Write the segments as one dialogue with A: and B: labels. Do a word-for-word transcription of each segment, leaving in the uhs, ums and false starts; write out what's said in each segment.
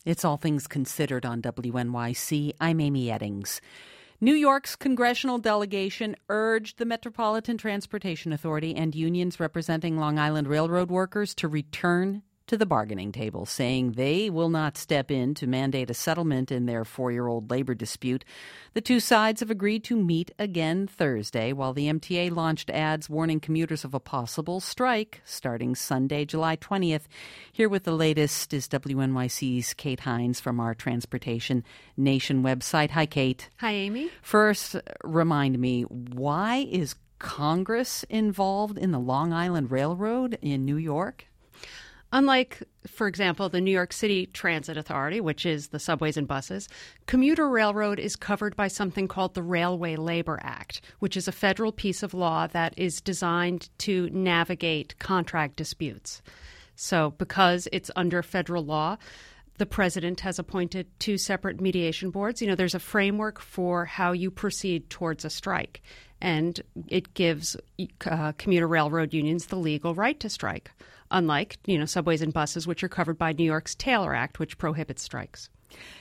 A: It's All Things Considered on W N Y C. I'm Amy Eddings. New York's congressional delegation urged the Metropolitan Transportation Authority and unions representing Long Island Railroad workers to return to the bargaining table, saying they will not step in to mandate a settlement in their four-year-old labor dispute. The two sides have agreed to meet again Thursday, while the M T A launched ads warning commuters of a possible strike starting Sunday, July twentieth. Here with the latest is W N Y C's Kate Hines from our Transportation Nation website. Hi, Kate.
B: Hi, Amy.
A: First, remind me, why is Congress involved in the Long Island Railroad in New York?
B: Unlike, for example, the New York City Transit Authority, which is the subways and buses, commuter railroad is covered by something called the Railway Labor Act, which is a federal piece of law that is designed to navigate contract disputes. So because it's under federal law, the president has appointed two separate mediation boards. You know, there's a framework for how you proceed towards a strike, and it gives uh, commuter railroad unions the legal right to strike, unlike, you know, subways and buses, which are covered by New York's Taylor Act, which prohibits strikes.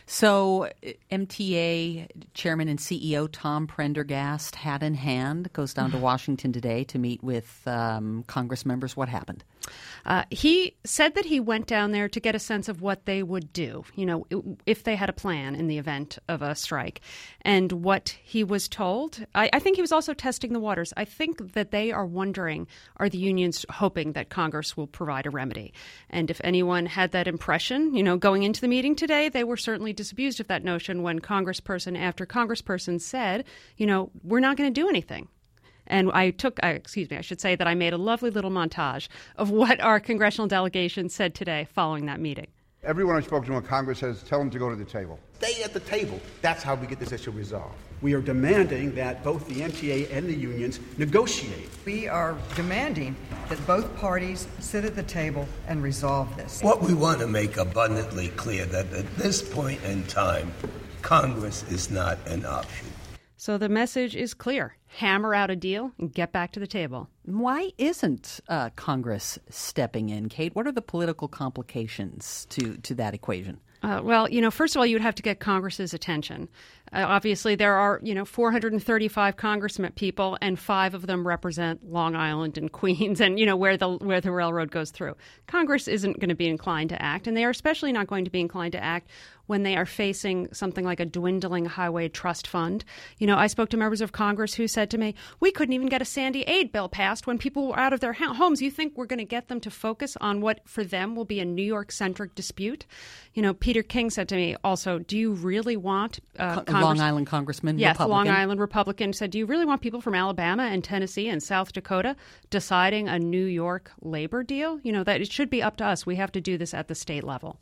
A: So M T A Chairman and C E O Tom Prendergast, hat in hand, goes down to Washington today to meet with um, Congress members. What happened?
B: Uh, he said that he went down there to get a sense of what they would do, you know, if they had a plan in the event of a strike. And what he was told, I, I think he was also testing the waters. I think that they are wondering, are the unions hoping that Congress will provide a remedy? And if anyone had that impression, you know, going into the meeting today, they were certainly disabused of that notion when congressperson after congressperson said, you know, we're not going to do anything. And I took, uh, excuse me, I should say that I made a lovely little montage of what our congressional delegation said today following that meeting.
C: Everyone I've spoken to in Congress says, tell them to go to the table.
D: Stay at the table. That's how we get this issue resolved.
E: We are demanding that both the M T A and the unions negotiate.
F: We are demanding that both parties sit at the table and resolve this.
G: What we want to make abundantly clear that at this point in time, Congress is not an option.
B: So the message is clear. Hammer out a deal and get back to the table.
A: Why isn't uh, Congress stepping in, Kate? What are the political complications to, to that equation?
B: Uh, well, you know, first of all, you would have to get Congress's attention. Uh, obviously, there are, you know, four hundred thirty-five congressmen people, and five of them represent Long Island and Queens and, you know, where the where the railroad goes through. Congress isn't going to be inclined to act, and they are especially not going to be inclined to act when they are facing something like a dwindling highway trust fund. You know, I spoke to members of Congress who said to me, we couldn't even get a Sandy aid bill passed when people were out of their ha- homes. You think we're going to get them to focus on what for them will be a New York-centric dispute? You know, Peter King said to me also, do you really want uh,
A: Co-
B: Congress-
A: Long Island Congressman,
B: yes,
A: Republican?
B: Long Island Republican said, do you really want people from Alabama and Tennessee and South Dakota deciding a New York labor deal? You know, that it should be up to us. We have to do this at the state level.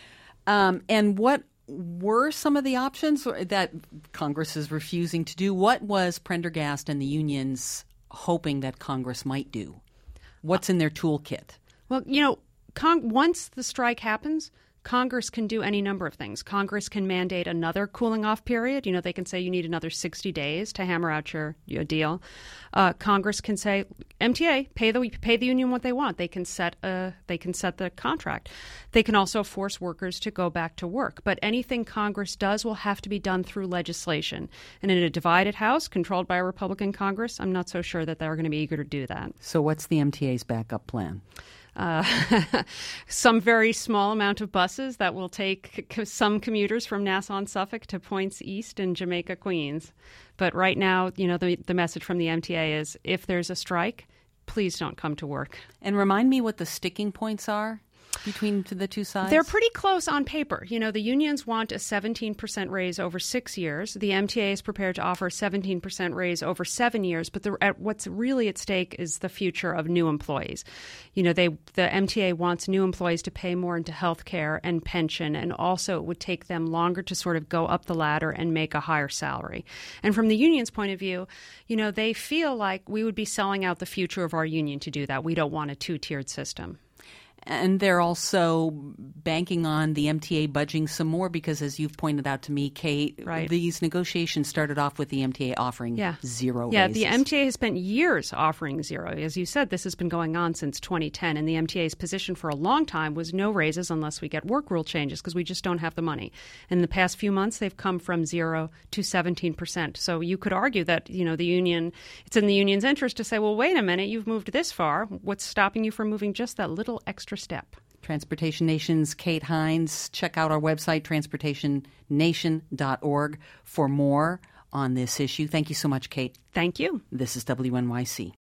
A: Um, and what were some of the options that Congress is refusing to do? What was Prendergast and the unions hoping that Congress might do? What's in their toolkit?
B: Well, you know, con- once the strike happens, Congress can do any number of things. Congress can mandate another cooling off period. You know, they can say you need another sixty days to hammer out your, your deal. Uh, Congress can say, M T A, pay the pay the union what they want. They can set a they can set the contract. They can also force workers to go back to work. But anything Congress does will have to be done through legislation. And in a divided House controlled by a Republican Congress, I'm not so sure that they're going to be eager to do that.
A: So what's the M T A's backup plan?
B: Uh, some very small amount of buses that will take c- some commuters from Nassau and Suffolk to points east in Jamaica, Queens. But right now, you know, the, the message from the M T A is if there's a strike, please don't come to work.
A: And remind me what the sticking points are between the two sides?
B: They're pretty close on paper. You know, the unions want a seventeen percent raise over six years. The M T A is prepared to offer a seventeen percent raise over seven years. But the, at, what's really at stake is the future of new employees. You know, they the M T A wants new employees to pay more into health care and pension, and also it would take them longer to sort of go up the ladder and make a higher salary. And from the union's point of view, you know, they feel like we would be selling out the future of our union to do that. We don't want a two-tiered system.
A: And they're also banking on the M T A budging some more because, as you've pointed out to me, Kate,
B: right.
A: these negotiations started off with the M T A offering
B: yeah.
A: zero
B: Yeah,
A: raises.
B: the M T A has spent years offering zero. As you said, this has been going on since twenty ten, and the M T A's position for a long time was no raises unless we get work rule changes because we just don't have the money. In the past few months, they've come from zero to seventeen percent. So you could argue that, you know, the union, it's in the union's interest to say, well, wait a minute, you've moved this far. What's stopping you from moving just that little extra step?
A: Transportation Nation's Kate Hines. Check out our website, transportation nation dot org, for more on this issue. Thank you so much, Kate.
B: Thank you.
A: This is W N Y C.